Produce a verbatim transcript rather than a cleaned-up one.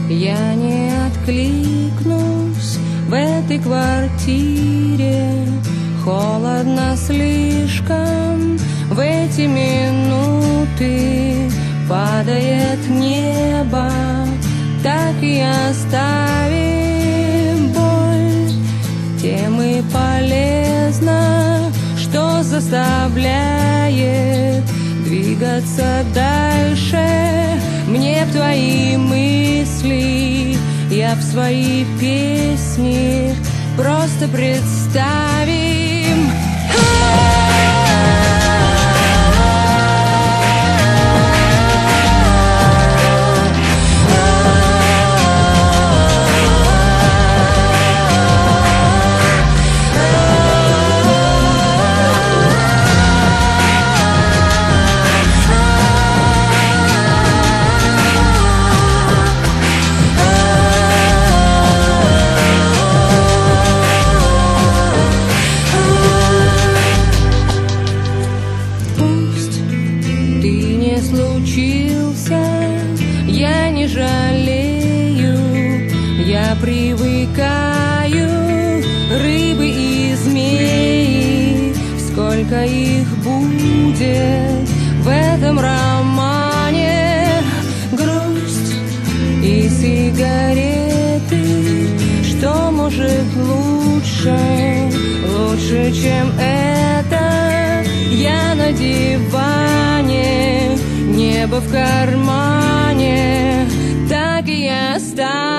Я не откликнусь в этой квартире. Холодно слишком в эти минуты. Падает небо, так и оставим боль. Тем и полезно, что заставляет двигаться дальше. Мне в твои мысли, я в свои песни. Просто представим. Случился, я не жалею, я привыкаю. Рыбы и змеи, сколько их будет в этом романе. Грусть и сигареты, что может лучше, лучше, чем это? Я на диване, небо в кармане, так и я стану.